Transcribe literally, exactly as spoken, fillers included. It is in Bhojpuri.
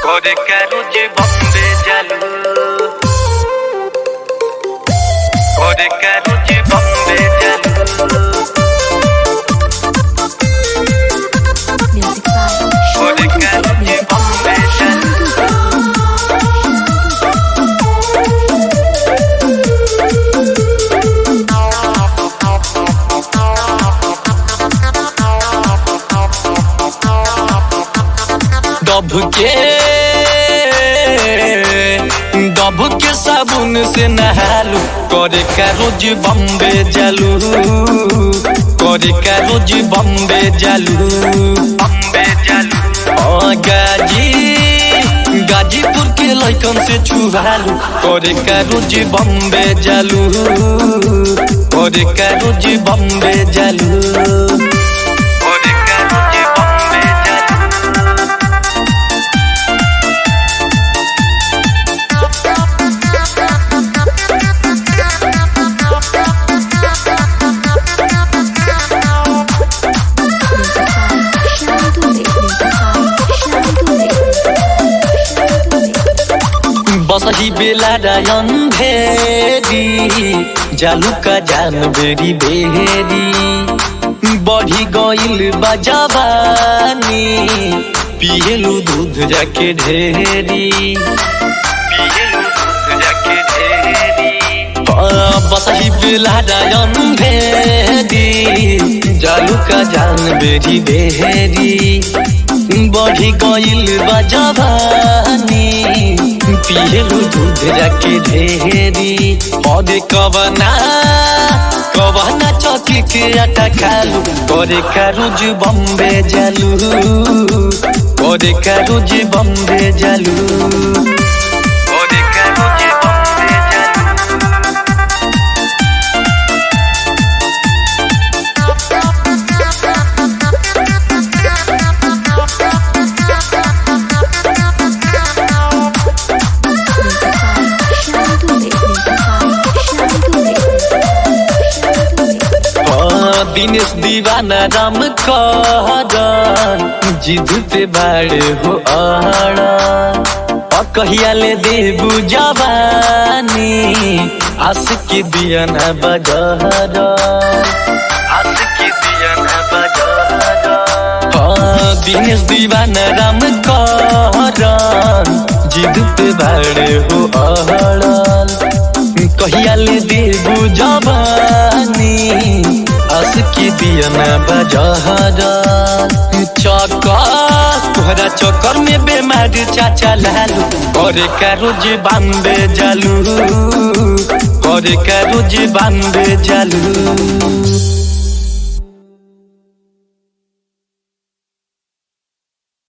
করে কেন যে বম্বে জালু করে কেন যে বম্বে জালু করে কেন যে বম্বে জালু डब के डब के साबुन से नहालू करे का रोज बम्बे जालू करे का रोज बम्बे जालू बम्बे जालू गाजी गाजीपुर के लइकन से छुहालू करे का रोज बम्बे जालू करे का रोज बम्बे जालू बसही बेला डायन भेरी जालू का जान बेरी बेरी बढ़ी गइल बजवानी पियलू दूध जाके ढेरी पियलू दूध जाके ढेरी बसही बेला डायन भेरी जालू का जान बेरी बेरी बढ़ी गइल बजवानी पियलू दूध जाके ढेरी और कवना कवना चौकी के आटा खालू करे का रोज बम्बे जालू करे का रोज बम्बे जालू करे का रोज बम्बे जालू दिनेश दीवाना राम करन जिद पे बाड़ हो आड़ा कहिया ले देबू जवानी आस के दिया न बजहर आस के दिया न बजहर दिनेश दीवाना राम करन जिद पे बाड़ हो आड़ा कहिया ले देबू जवानी आस की दिया न बजहरा चक्कर तोहरा चक्कर में बेमार चाचा लालू करे का रोज बम्बे जालू करे का रोज बम्बे जालू।